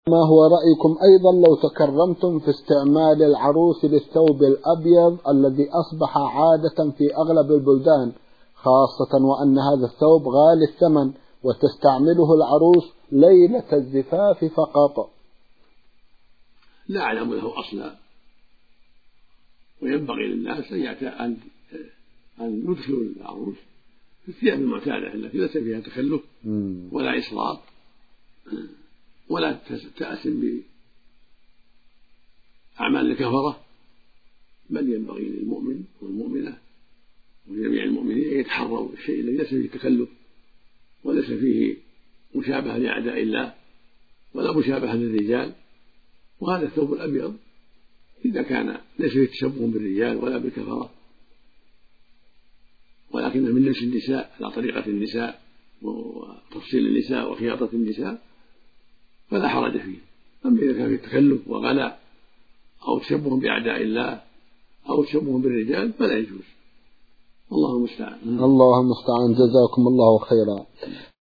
ما هو رأيكم أيضا لو تكرمتم في استعمال العروس للثوب الأبيض الذي أصبح عادة في أغلب البلدان، خاصة وأن هذا الثوب غالي الثمن وتستعمله العروس ليلة الزفاف فقط؟ لا أعلم له أصلا، وينبغي للناس أن يدخلوا العروس في الثياب المعتادة التي ليس فيها تكلف ولا إسراف ولا تأثم بأعمال الكفرة، بل ينبغي للمؤمن والمؤمنة وجميع المؤمنين أن يتحروا الشيء الذي ليس فيه تكلف وليس فيه مشابهة لأعداء الله ولا مشابهة للرجال. وهذا الثوب الأبيض إذا كان ليس فيه تشبه بالرجال ولا بالكفرة ولكنه من لبس النساء على طريقة النساء وتفصيل النساء وخياطة النساء فلا حرج فيه. أما إذا كان فيه تكلف وغلاء أو تشبه بأعداء الله أو تشبه بالرجال فلا يجوز. الله المستعان. الله المستعان. جزاكم الله خيرا.